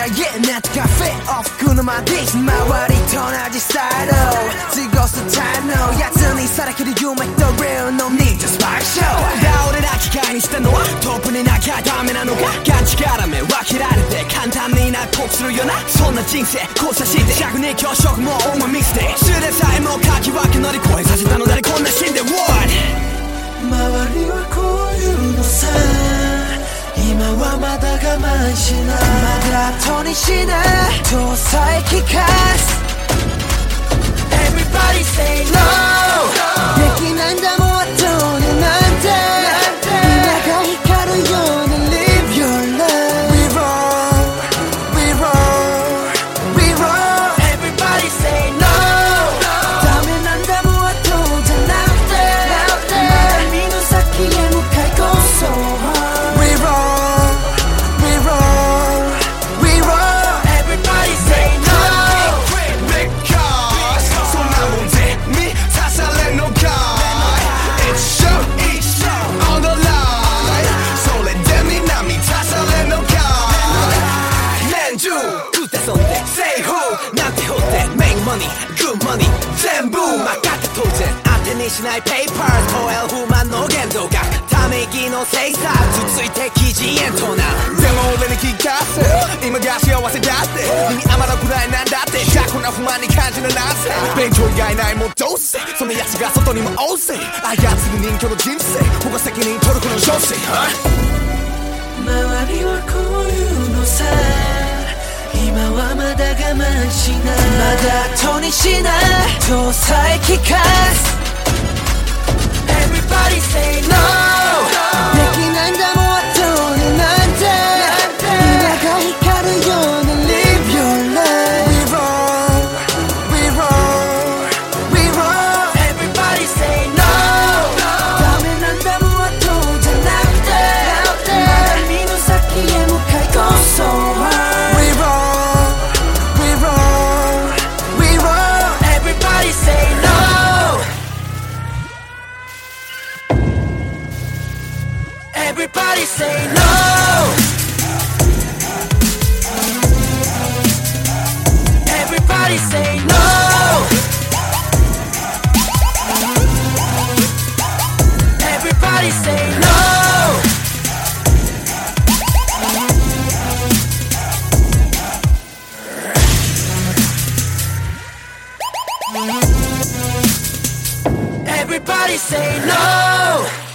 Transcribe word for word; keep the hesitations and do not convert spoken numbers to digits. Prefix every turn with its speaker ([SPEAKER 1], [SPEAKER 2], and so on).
[SPEAKER 1] yeah なんとカフェオフ車ディス周りと同じスタイル過ごすタイムのやつにさらける夢と real no need to spark show だ俺ら機械にしたのはトップになきゃダメなのかガチ絡め分けられて簡単に納得するよなそんな人生交差して弱肉強食もお前ミステ素でさえもかき分け乗り越えさせたの誰こんな死んで What
[SPEAKER 2] 周りはこういうのさ今はまだ我慢しない
[SPEAKER 1] まだ後にしないとさえ聞かす
[SPEAKER 2] Everybody say no
[SPEAKER 1] できないんだもん後になんて今が光るように Live your life
[SPEAKER 2] We roll We roll We roll Everybody say no
[SPEAKER 1] ダメなんだもん後じゃなくてまだ見ぬ先へ向かいこそ
[SPEAKER 2] We roll We roll We roll Everybody say no
[SPEAKER 3] Because そんなもんぜ見さされんのか It's show It's show on the line それでみんな見さされんのか年中食ってそんで Say who なんてほって Make money Good money 全部任せ当然当てにしない Papers と L 不満の限度がため息の精査つついて記事へとなでも俺に聞かせ今が幸せだって耳余るくらいなんだってじゃあこんな不満に感じるなぜ勉強以外ないもんどうせそのやつが外にも大勢操る人気の人生僕が責任取るこの小生
[SPEAKER 2] 周りはこういうのさ今はまだ我慢しない
[SPEAKER 1] まだ後にしないとさえ聞かす
[SPEAKER 2] Everybody say no
[SPEAKER 1] できないんだもん後になんて今が光るように Live your life
[SPEAKER 2] We roll We roll We roll Everybody say no
[SPEAKER 1] ダメなんだもん後じゃなくてまだ見ぬ先へ向かいこそ
[SPEAKER 2] We roll We roll We roll Everybody say no Everybody say no Everybody say no Everybody say no Everybody say no